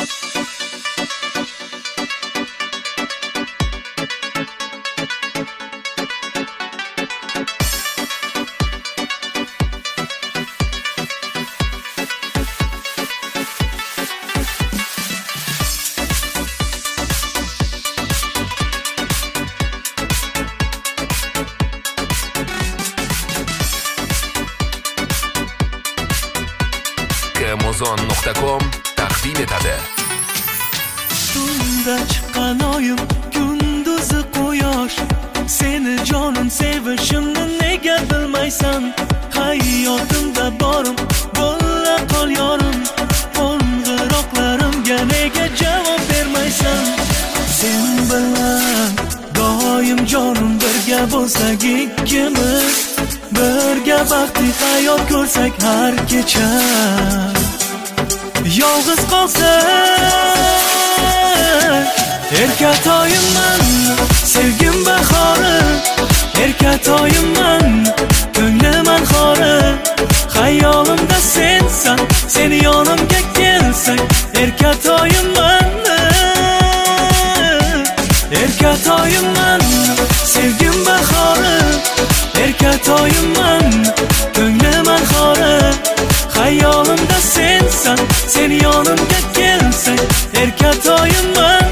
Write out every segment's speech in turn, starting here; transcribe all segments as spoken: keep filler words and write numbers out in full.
amazon nuqta com taqdim etadi. Tunda chiqqan oyim, kunduzi quyosh, seni jonim sevishimni nega bilmaysan? Hayotimda borim, bo'la qol yorim, qo'ng'iroqlarimga nega javob bermaysan? Sen bilan doim jonim birga bo'lsak ikkimiz, birga baxtli hayot ko'rsak har kecha. Yolg'iz qolsak erkatoyimman, sevgim bahori, erkatoyimman, ko'nglim xori, xayolimda sensan, seni yonimga kelsak erkatoyimman, erkatoyimman, sevgim bahori, erkatoyimman, ko'nglim xori, xayolimda sensan, seni yonimga kelsak erkatoyimman.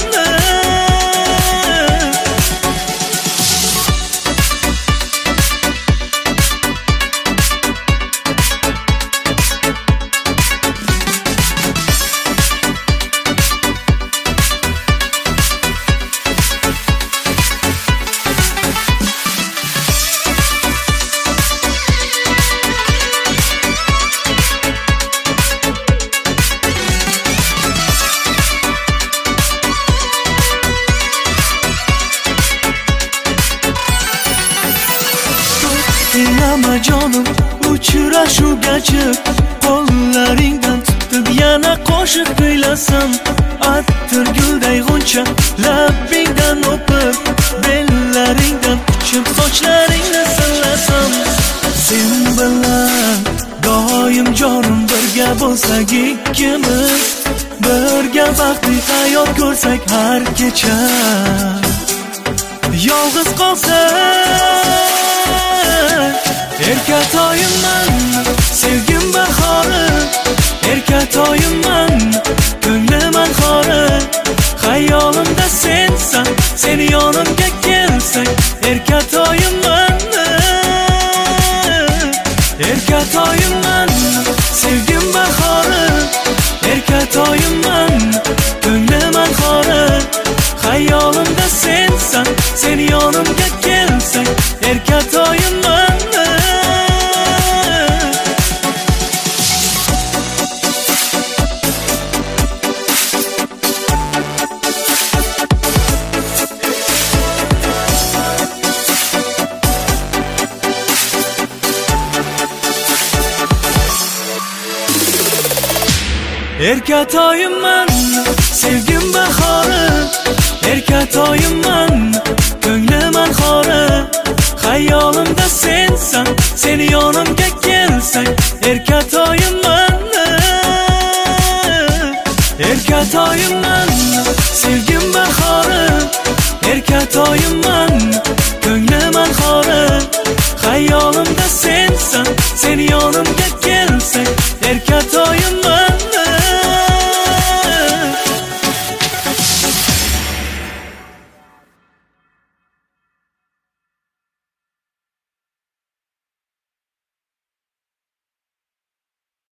Inama jonim, uchrashuvga chiq, qo'llaringdan tutib yana qo'shiq kuylasam, attir gulday g'uncha labbingdan o'pib, bellaringdan quchib sochlaringni sillasam. Sen bilan doim jonim birga bo'lsak ikkimiz, birga baxtli hayot ko'rsak har kecha. Yolg'iz qolsak erkatoyimman, sevgim bahori, erkatoyimman, ko'nglim xori, xayolimda sensan, seni yonimga kelsak erkatoyimman, erkatoyimman, sevgim bahori, erkatoyimman, ko'nglim xori, xayolimda sensan, seni yonimga kelsak erkatoyimman. Erkatoyimman, sevgim bahori, erkatoyimman, ko'nglim xori, xayolimda sensan, seni yonimga kelsak erkatoyimman, erkatoyimman, sevgim bahori, erkatoyimman, ko'nglim xori, xayolimda sensan, seni yonimga